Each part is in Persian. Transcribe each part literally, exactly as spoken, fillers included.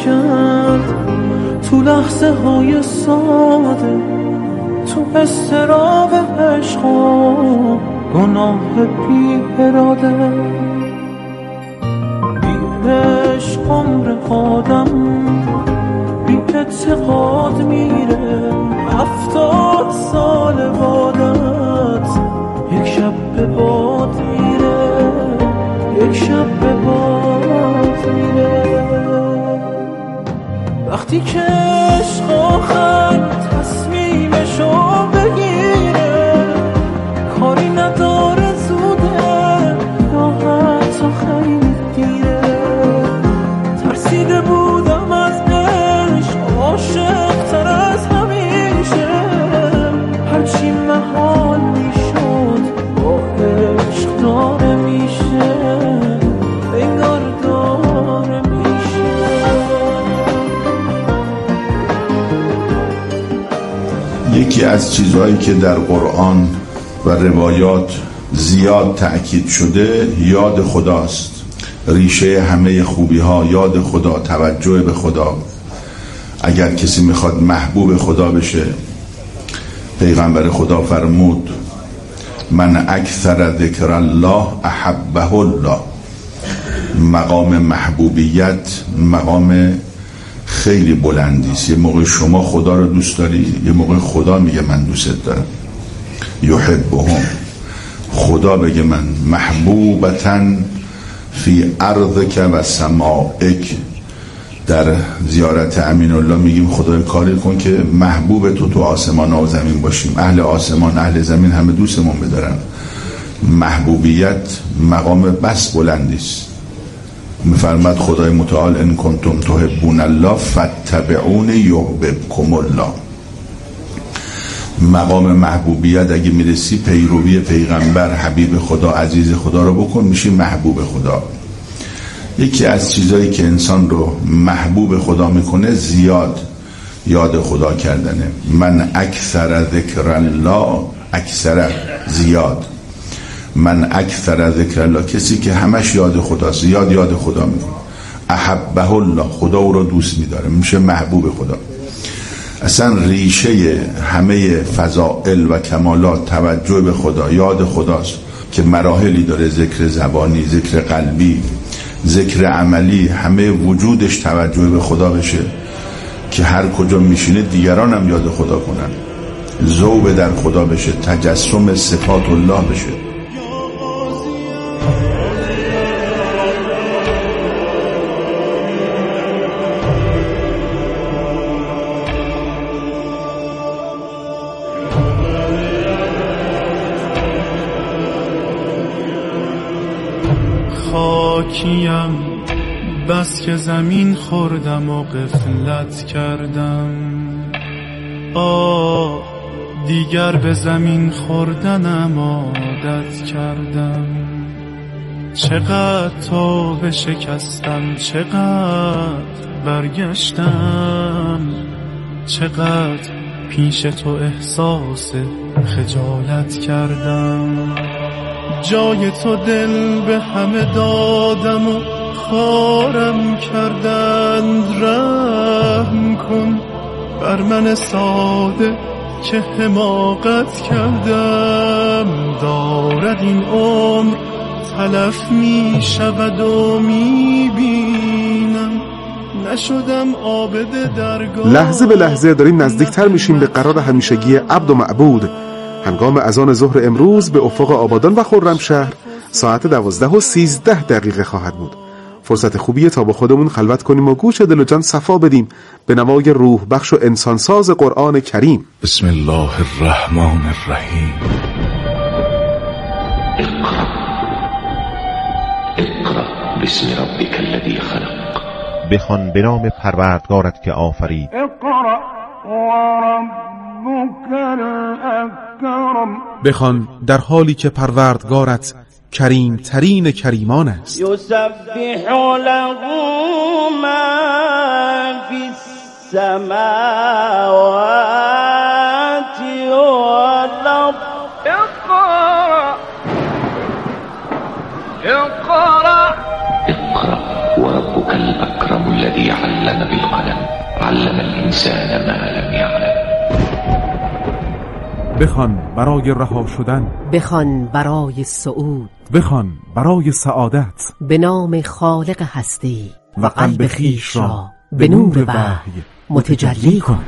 کرد تو لحظه های ساده، تو استراب عشق و گناه بی اراده. بی عشق عمر آدم بی اعتقاد میره، هفتاد سال بادت یک شب به باد میره، یک شب به باد میره. وقتی که عشق آخر تصمیمشو بگیره، کاری نداره زوده یا حتی خیلی دیره. ترسیده بودم از عشق، عاشق تر از همیشه، هرچی محال میشد با عشق داره میشه، انگار داره میشه. یکی از چیزهایی که در قرآن و روایات زیاد تأکید شده یاد خداست. ریشه همه خوبی ها یاد خدا، توجه به خدا. اگر کسی میخواد محبوب خدا بشه، پیغمبر خدا فرمود من اکثر ذکر الله احبه الله. مقام محبوبیت مقام خیلی بلندی است. یه موقع شما خدا رو دوست داری، یه موقع خدا میگه من دوست دارم. یحبهم، خدا بگه من محبوبتن فی ارضک و سمائک. در زیارت امین الله میگیم خدای کاری کن که محبوب تو تو آسمان و زمین باشیم. اهل آسمان اهل زمین همه دوستمون بدارن. محبوبیت مقام بس بلندی است. میفرماد خدای متعال ان کنتم تحبون الله فاتبعون یحببکم الله. مقام محبوبیت اگه میرسی پیروی پیغمبر حبیب خدا عزیز خدا رو بکن، میشی محبوب خدا. یکی از چیزایی که انسان رو محبوب خدا میکنه زیاد یاد خدا کردنه. من اکثر ذکر الله، اکثر زیاد، من اکثر ذکر الله، کسی که همش یاد خداست، زیاد یاد خدا میکنه. احبه الله، خدا او رو دوست میداره، میشه محبوب خدا. اصلا ریشه همه فضائل و کمالات توجه به خدا، یاد خداست که مراحلی داره. ذکر زبانی، ذکر قلبی، ذکر عملی، همه وجودش توجه به خدا بشه که هر کجا میشینه دیگران هم یاد خدا کنن، ذوب در خدا بشه، تجسم صفات الله بشه. خاکیم بس که زمین خوردم و غفلت کردم، آه دیگر به زمین خوردنم عادت کردم. چقدر توبه شکستم، چقدر برگشتم، چقدر پیش تو احساس خجالت کردم. جای تو دل به همه دادم و خارم کردند، رحم کن بر من ساده که حماقت کردم. دارد این عمر تلف می شود و می بینم، نشدم عابد درگاه. لحظه به لحظه داریم نزدیکتر میشیم به قرار همیشگی عبد و معبود. هنگام اذان ظهر امروز به افق آبادان و خرمشهر ساعت دوازده و سیزده دقیقه خواهد بود. فرصت خوبیه تا با خودمون خلوت کنیم و گوش دل و جان صفا بدیم به نوای روح بخش و انسانساز قرآن کریم. بسم الله الرحمن الرحیم. اقرأ اقرأ باسم ربک الذی خلق. بخوان به نام پروردگارت که آفرید. اقرأ وربک الاکرم. بخوان در حالی که پروردگارت کریم ترین کریمان است. یسبح له ما فی السماوات والارض. اقرأ اقرأ اقرأ وربك الأكرم الذي علم علم بالقلم علم الإنسان ما لم يعلم. بخوان برای رها شدن، بخوان برای صعود، بخوان برای سعادت. به نام خالق هستی و قلب خویش را به نور وحی متجلی کن.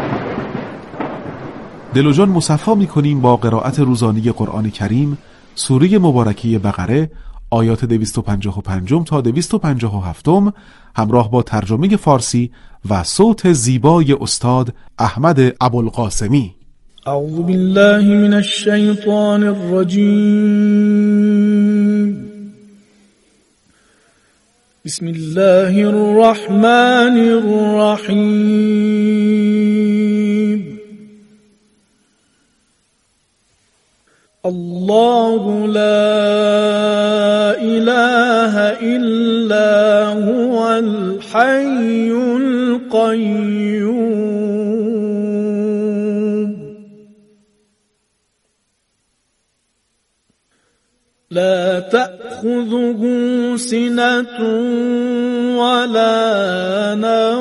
دل و جان مصفا می‌کنیم با قرائت روزانه قرآن کریم، سوره مبارکه بقره، آیات دویست و پنجاه و پنج تا دویست و پنجاه و هفت، همراه با ترجمه فارسی و صوت زیبای استاد احمد ابوالقاسمی. اعوذ بالله من الشیطان الرجیم. بسم الله الرحمن الرحیم. الله لا اله الا هو الحي القيوم لا تأخذه سنة ولا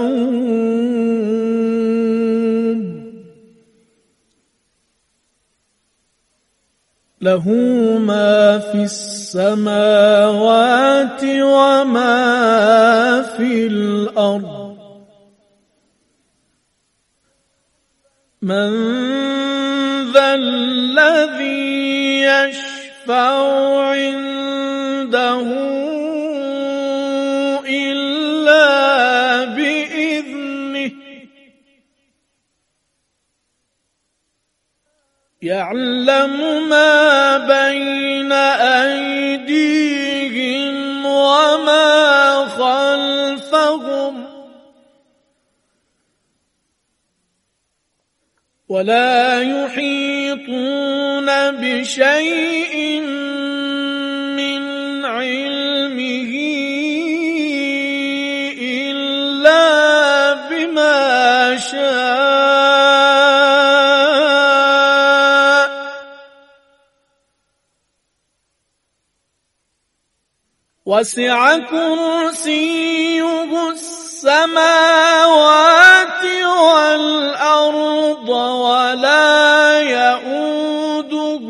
نوم له ما في السماوات وما في الأرض من ذا الذي يشفع عنده إلا بإذنه يعلم ما بين أيديهم وما خلفهم ولا يحيطون بشيء من علمه إلا بما شاء وسع كرسيه السماوات والأرض ولا يؤوده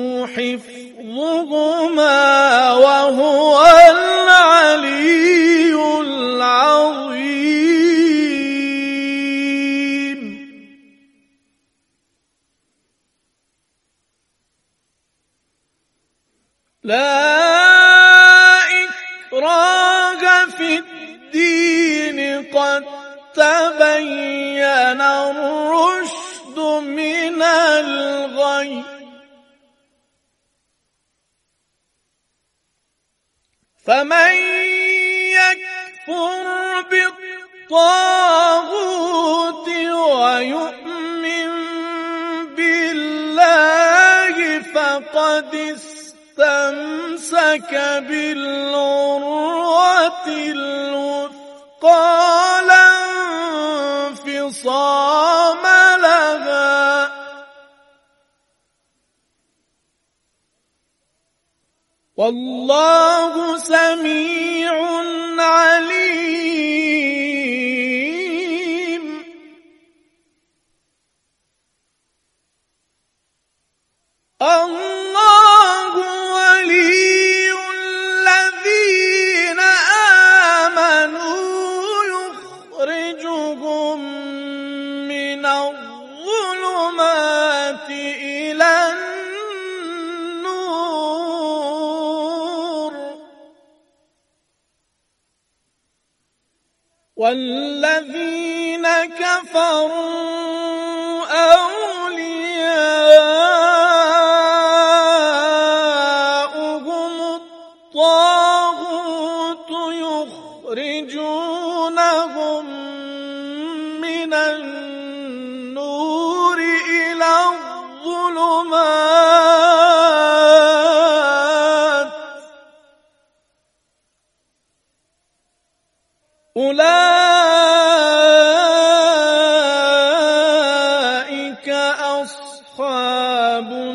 حفظهما وهو العلي العظيم. لا إكراه في الدين قد تبين الرشد من الغي فمن يكفر بالطاغوت ويؤمن بالله فقد استمسك بالعروة الوثقى لا انفصام لها والله سميع عليم. الله ولي الذين آمنوا يخرجهم من الظلمات إلى النور والذين كفروا أولياؤهم الطاغوت يخرجونهم من النور إلى الظلمات أولئك أصحاب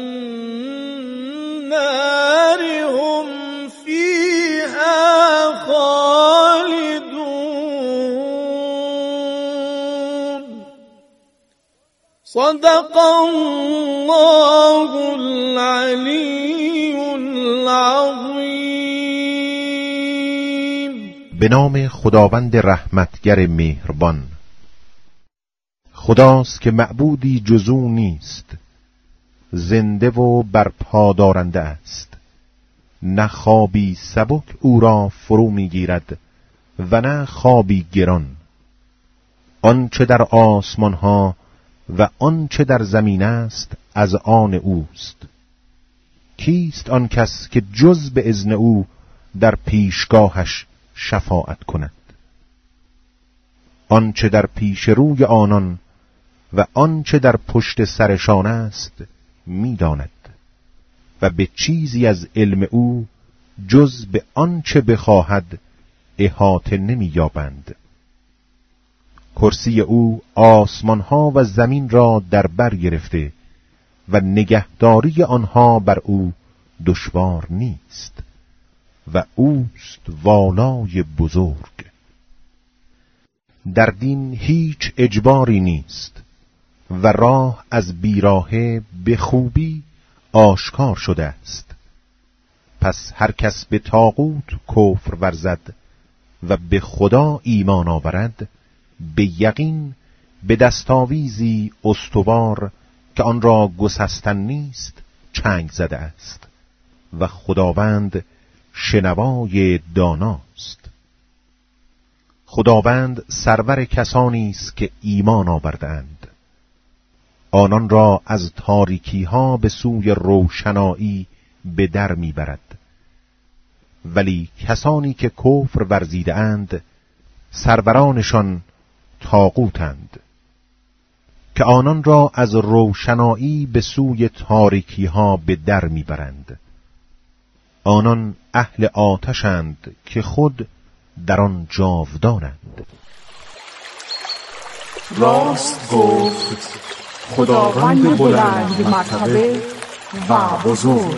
صدق الله العلی العظیم. به نام خداوند رحمتگر مهربان. خداست که معبودی جز او نیست، زنده و برپا دارنده است، نه خوابی سبک او را فرو میگیرد و نه خوابی گران. آنچه در آسمان ها و آنچه در زمین است از آن اوست. کیست آن کس که جز به اذن او در پیشگاهش شفاعت کند؟ آنچه در پیش روی آنان و آنچه در پشت سرشان است می‌داند و به چیزی از علم او جز به آنچه بخواهد احاطه نمی‌یابند. کرسی او آسمان‌ها و زمین را در بر گرفته و نگهداری آنها بر او دشوار نیست و اوست والای بزرگ. در دین هیچ اجباری نیست و راه از بیراهه به خوبی آشکار شده است. پس هر کس به طاغوت کفر ورزد و به خدا ایمان آورد، به یقین به دستاویزی استوار که آن را گسستن نیست چنگ زده است و خداوند شنوای داناست. خداوند سرور کسانی است که ایمان آوردند، آنان را از تاریکی ها به سوی روشنایی به در میبرد. ولی کسانی که کفر ورزیده اند سرورانشان طاغوتند که آنان را از روشنایی به سوی تاریکی ها به در میبرند. آنان اهل آتشند که خود در آن جاودانند. راست گفت خداوند بلند مرتبه و بزرگ.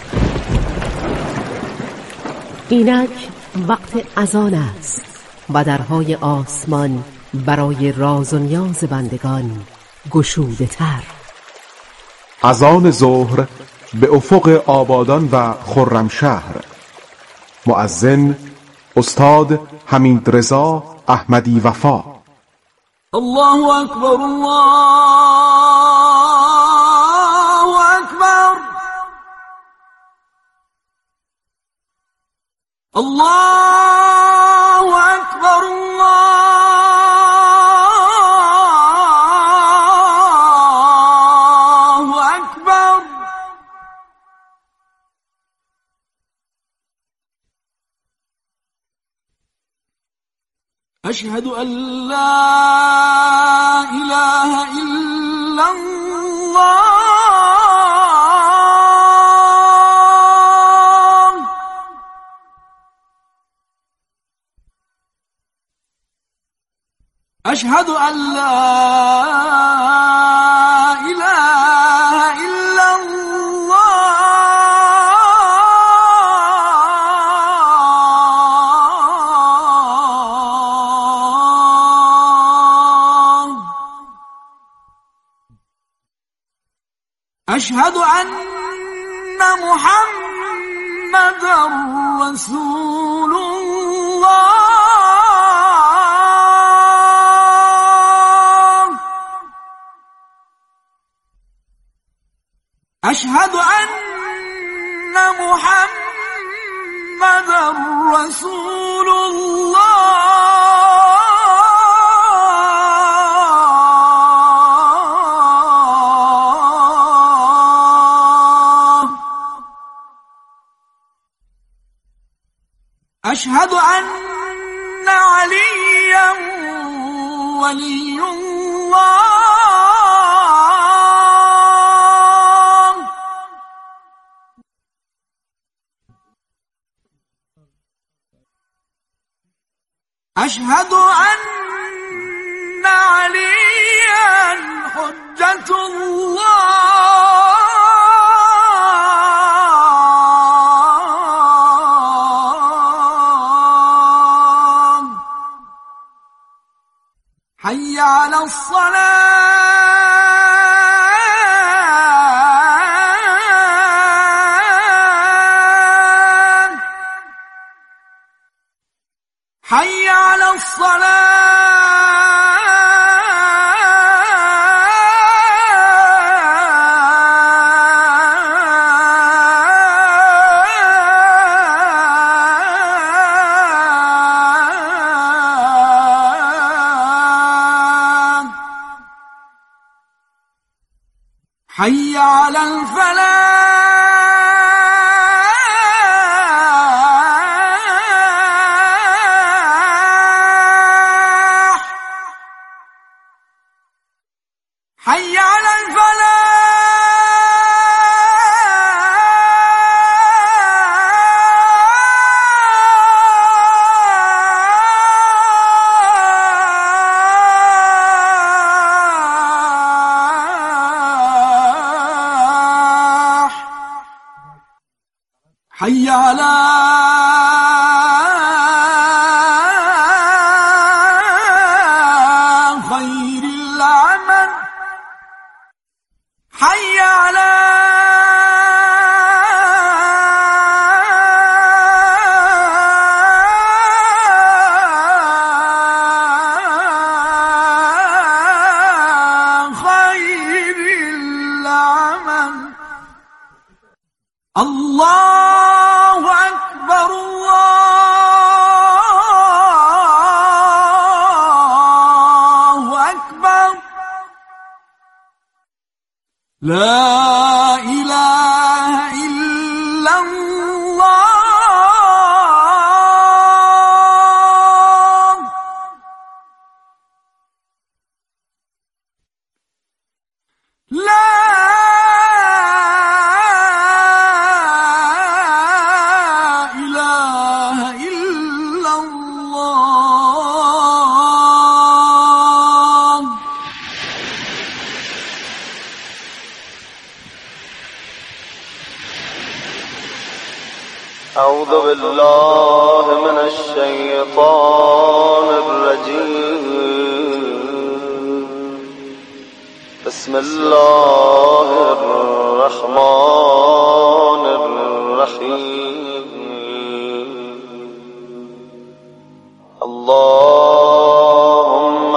اینک وقت اذان است و درهای آسمان برای راز و نیاز بندگان گشوده تر. اذان ظهر به افق آبادان و خرمشهر. مؤذن استاد حمید رضا احمدی وفا. الله اکبر، الله اکبر، الله اکبر، الله اکبر. اشهد ان لا اله الا الله. اشهد ان لا اله الا الله. اشهد ان محمدا رسول الله. اشهد ان محمدا رسول الله. اشهد ان عليا ولي الله. اشهد ان عليا حجة الله. حي على الصلاة. حي على حي على الفلاح حي على حي على خير العمل حي على خير العمل الله أكبر الله أكبر لا إله إلا الله لا أعوذ بالله من الشيطان الرجيم بسم الله الرحمن الرحيم اللهم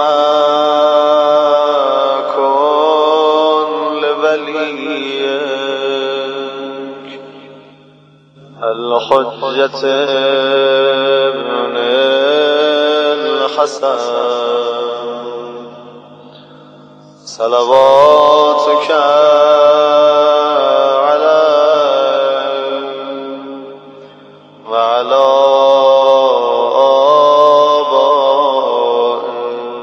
كن لوليك الحجة ابن الحسن صلواتك عليه وعلى آبائه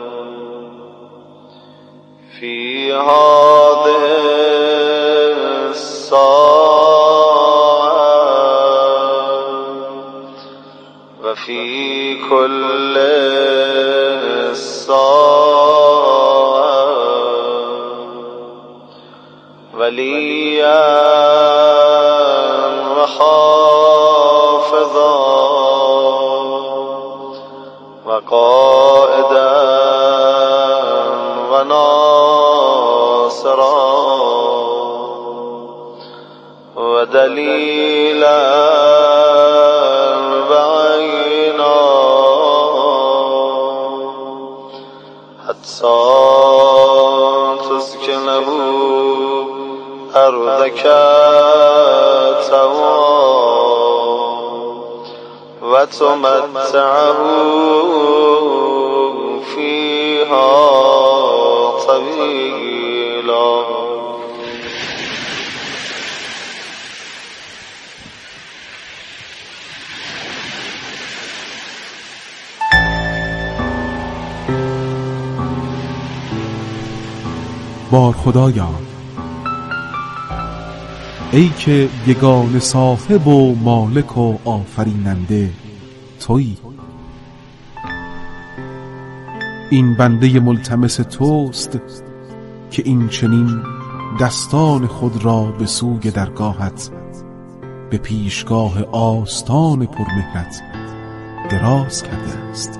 في هذه الساعة وفي كل الساعة وليا وحافظا وقائدا وناصرا ودليلا بعينا حتى تسكنه أرضك وتمتعه فيها طويلا. بار خدایا، ای که یگان صاحب و مالک و آفریننده تویی، این بنده ملتمس توست که این چنین دستان خود را به سوی درگاهت به پیشگاه آستان پرمهرت دراز کرده است.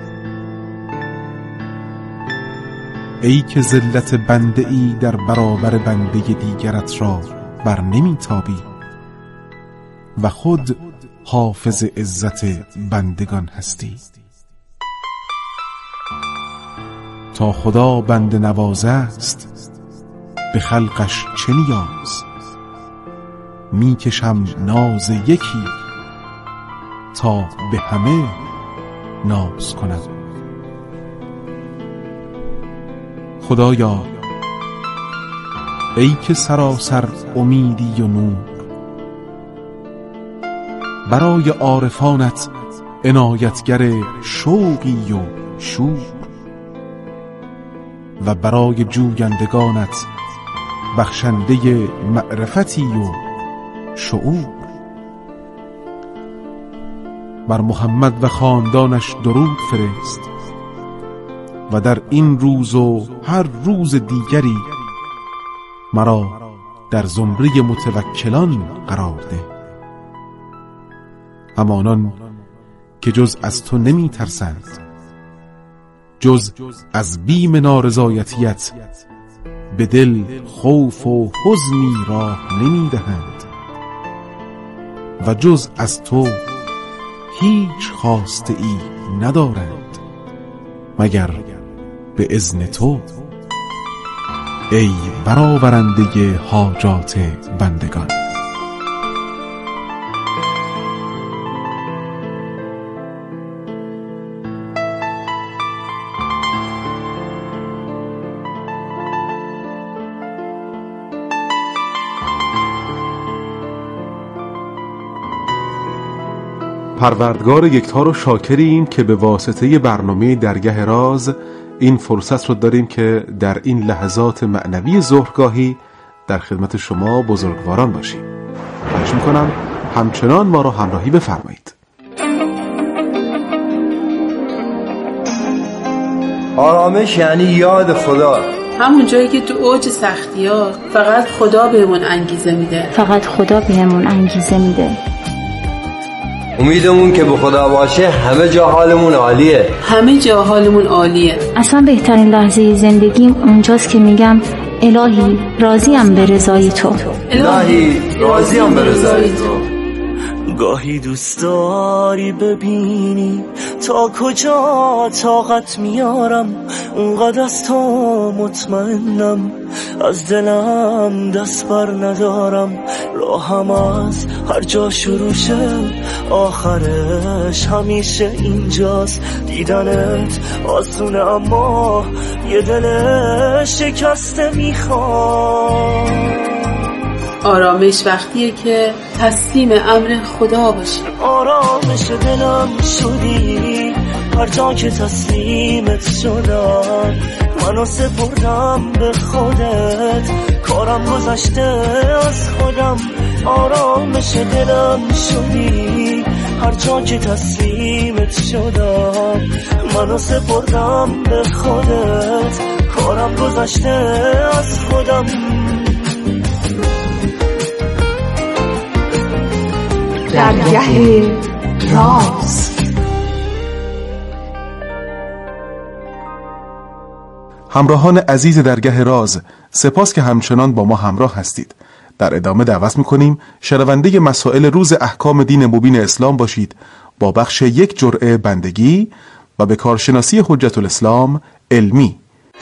ای که ذلت بنده ای در برابر بنده دیگرت را بر نمی تابی و خود حافظ عزت بندگان هستی. تا خدا بنده نواز است، به خلقش چه نیاز؟ می کشم ناز یکی تا به همه ناز کنم. خدایا ای که سراسر امیدی و نور، برای عارفانت عنایتگر شوقی و شور، و برای جویندگانت بخشنده معرفتی و شعور. بر محمد و خاندانش درود فرست و در این روز و هر روز دیگری مرا در زمره متوکلان قرار ده. همانان که جز از تو نمی ترسند، جز از بیم نارضایتیت به دل خوف و حزنی راه نمی دهند و جز از تو هیچ خواسته ای ندارند مگر به اذن تو، ای برآورنده حاجات بندگان. پروردگار یکتا رو شاکریم که به واسطه برنامه درگه راز این فرصت رو داریم که در این لحظات معنوی ظهرگاهی در خدمت شما بزرگواران باشیم. خواهش میکنم همچنان ما رو همراهی بفرمایید. آرامش یعنی یاد خدا. همون جایی که تو اوج سختی‌ها فقط خدا بهمون انگیزه میده. فقط خدا بهمون انگیزه میده. امیدمون که به خدا باشه همه جا حالمون عالیه. همه جا حالمون عالیه. اصلا بهترین لحظه زندگیم اونجاست که میگم الهی راضیم به رضای تو. الهی راضیم به رضای تو. گاهی دوست داری ببینی تا کجا طاقت میارم، اونقدر از تو مطمئنم، از دلم دست بر ندارم. راهم از هر جا شروع شه آخرش همیشه اینجاست. دیدنت آسونه اما یه دل شکسته میخوام. آرامش وقتیه که تسلیم امر خدا باشی. آرامش دلم شدی هر جا که تسلیمت شدم، منو سپردم به خودت، کارم گذشته از خودم. آرامش دلم شدی هر جا که تسلیمت شدم، منو سپردم به خودت، کارم گذشته از خودم. درگه راز. همراهان عزیز درگه راز، سپاس که همچنان با ما همراه هستید. در ادامه دعوت می‌کنیم شنونده مسائل روز احکام دین مبین اسلام باشید با بخش یک جرعه بندگی و به کارشناسی حجت الاسلام علمی.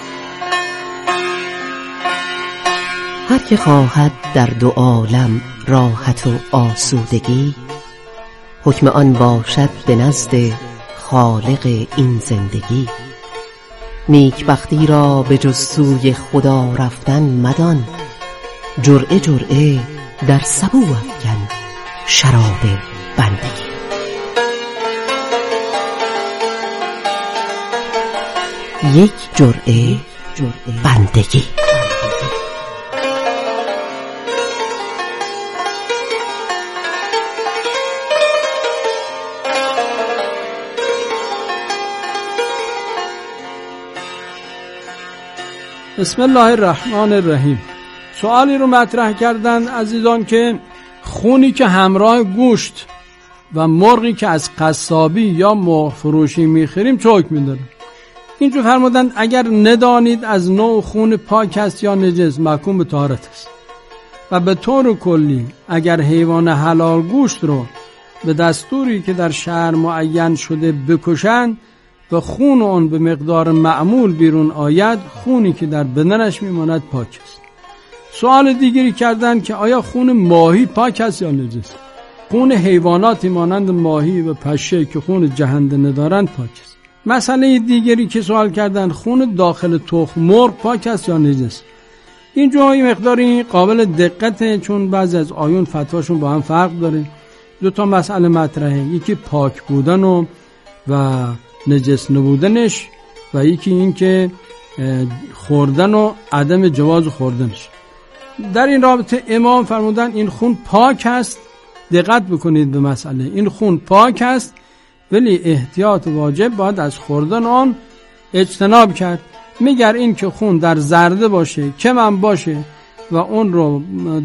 هر که خواهد در دو عالم راحت و آسودگی، حکم آن باشد به نزد خالق این زندگی. نیکبختی را به جز سوی خدا رفتن مدان، جرعه جرعه در سبو افکن شراب بندگی. یک جرعه بندگی. بسم الله الرحمن الرحیم. سوالی رو مطرح کردن عزیزان که خونی که همراه گوشت و مرغی که از قصابی یا مرغ فروشی میخریم چه حکمی داره؟ اینجور فرمودن اگر ندانید از نوع خون پاک است یا نجس، محکوم به طهارت است. و به طور کلی اگر حیوان حلال گوشت رو به دستوری که در شهر معین شده بکشن، و خون اون به مقدار معمول بیرون آید، خونی که در بدنش میماند پاک است. سوال دیگری کردن که آیا خون ماهی پاک است یا نجس؟ خون حیواناتی مانند ماهی و پشه که خون جهنده ندارند پاک است. مسئله دیگری که سوال کردن، خون داخل تخم مرغ پاک است یا نجس؟ این جایی مقداری قابل دقته، چون بعضی از آیون فتواشون با هم فرق داره. دو تا مسئله مطرحه، یکی پاک بودن و و نجس نبودنش و یکی این که خوردن و عدم جواز خوردنش. در این رابطه امام فرمودن این خون پاک است. دقت بکنید به مسئله، این خون پاک است ولی احتیاط واجب باید از خوردن آن اجتناب کرد. میگر این که خون در زرده باشه، کم باشه و اون رو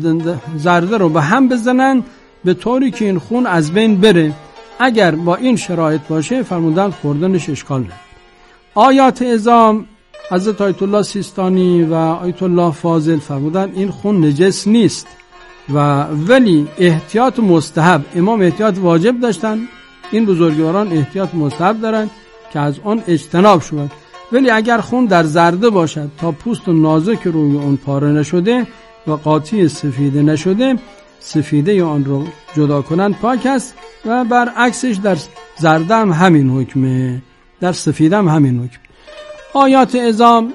زرده رو به هم بزنن به طوری که این خون از بین بره، اگر با این شرایط باشه فرمودن خوردنش اشکال نداره. آیات عظام حضرت آیت الله سیستانی و آیت الله فاضل فرمودن این خون نجس نیست و ولی احتیاط مستحب. امام احتیاط واجب داشتن، این بزرگواران احتیاط مستحب دارن که از اون اجتناب شود. ولی اگر خون در زرده باشد تا پوست و نازک روی اون پاره نشده و قاطی سفیده نشده، سفیده آن رو جدا کنن پاک است و برعکسش در زرده هم همین حکمه، در سفیده هم همین حکم. آیات عظام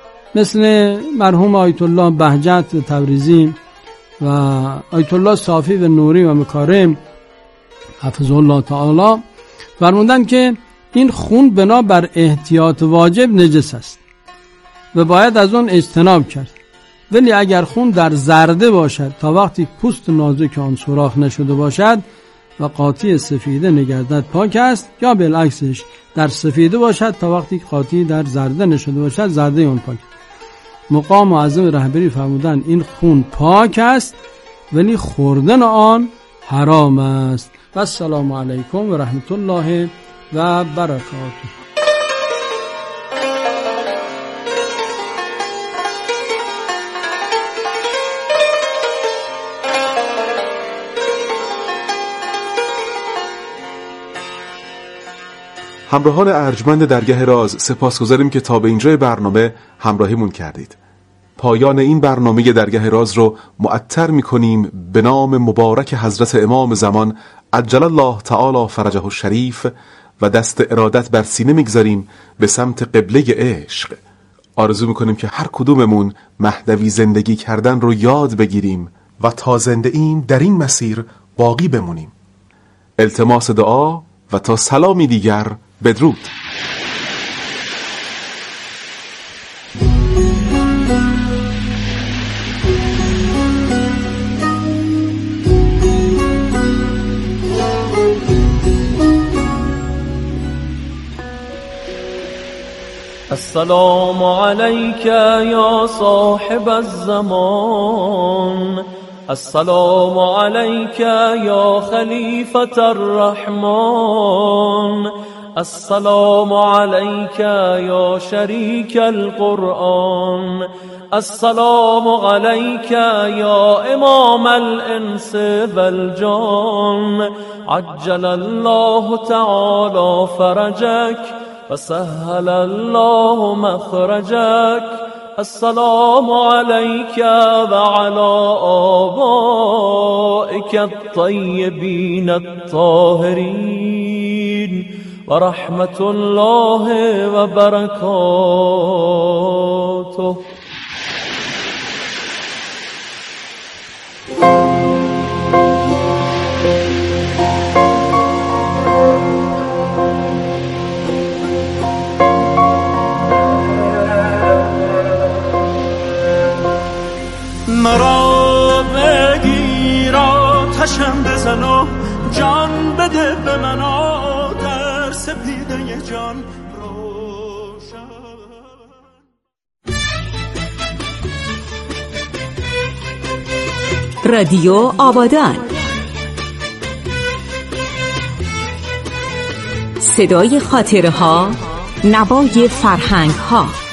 مثل مرحوم آیت الله بهجت و تبریزی و آیت الله صافی و نوری و مکارم حفظه الله تعالی فرمودن که این خون بنا بر احتیاط واجب نجس است و باید از اون اجتناب کرد. ولی اگر خون در زرده باشد تا وقتی پوست نازک آن سوراخ نشده باشد و قاطی سفیده نگردد پاک است، یا بالعکسش در سفیده باشد تا وقتی قاطی در زرده نشده باشد زرده اون پاک. مقام معظم رهبری فرمودن این خون پاک است ولی خوردن آن حرام است. و السلام علیکم و رحمت الله و برکاته. همراهان ارجمند درگاه راز، سپاسگزاریم که تا به اینجای برنامه همراهیمون کردید. پایان این برنامه درگاه راز رو معطر می‌کنیم به نام مبارک حضرت امام زمان عجل الله تعالی فرجه الشریف و دست ارادت بر سینه میگذاریم به سمت قبله عشق. آرزو میکنیم که هر کدوممون مهدوی زندگی کردن رو یاد بگیریم و تا زنده ایم در این مسیر باقی بمونیم. التماس دعا و تا سلامی دیگر بدرود. السلام عليك يا صاحب الزمان، السلام عليك يا خليفة الرحمن، السلام عليك يا شريك القرآن، السلام عليك يا إمام الإنس والجان، عجل الله تعالى فرجك وسهل الله مخرجك. السلام عليك وعلى آبائك الطيبين الطاهرين ورحمة الله وبركاته. مرا بگیر آتشم بزن و جان بده به من در سپیده جان روشن. رادیو آبادان، صدای خاطره ها، نوای فرهنگ ها.